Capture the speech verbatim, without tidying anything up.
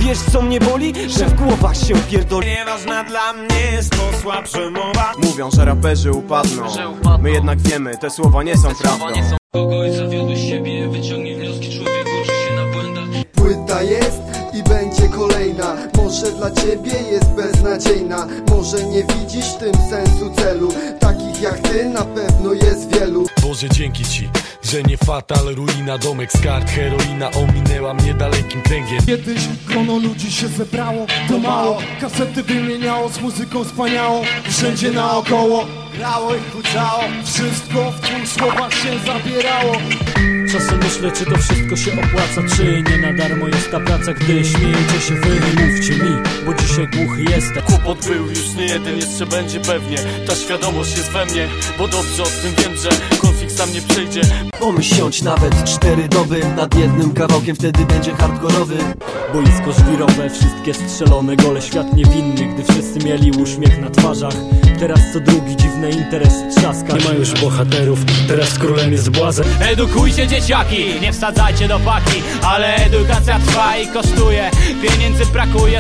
Wiesz co mnie boli? Że w głowach się pierdoli. Nieważna dla mnie jest to słabsza mowa. Mówią, że raperzy upadną. My jednak wiemy, te słowa nie są prawdą. Kogoś zawiodłeś siebie, wyciągnij wnioski, człowiek uczy się na błędach. Płyta jest i będzie kolejna. Może dla ciebie jest beznadziejna. Może nie widzisz w tym sensu celu. Takich jak ty na pewno jest wielu. Boże, dzięki ci, że nie fatal, ruina, domek z kart, heroina ominęła mnie dalekim kręgiem. Kiedyś grono ludzi się zebrało, to mało. Kasety wymieniało, z muzyką wspaniałą. Wszędzie naokoło grało i huczało. Wszystko w dwóch słowach się zabierało. Czasem myślę, czy to wszystko się opłaca, czy nie na darmo jest ta praca. Gdy śmiejecie się wy, mówcie mi, bo dzisiaj głuchy jestem. Kłopot był już nie jeden, jeszcze będzie pewnie. Ta świadomość jest we mnie, bo dobrze o tym wiem, że konflikt sam nie przejdzie. Pomyśl siądź nawet cztery doby nad jednym kawałkiem, wtedy będzie hardkorowy. Boisko żwirowe, wszystkie strzelone, gole, świat niewinny. Gdy wszyscy mieli uśmiech na twarzach, teraz co drugi dziwne interesy trzaska. Nie ma już bohaterów, teraz królem jest błazen. Edukujcie dzieciaki, nie wsadzajcie do paki, ale edukacja trwa i kosztuje. Pieniędzy brakuje,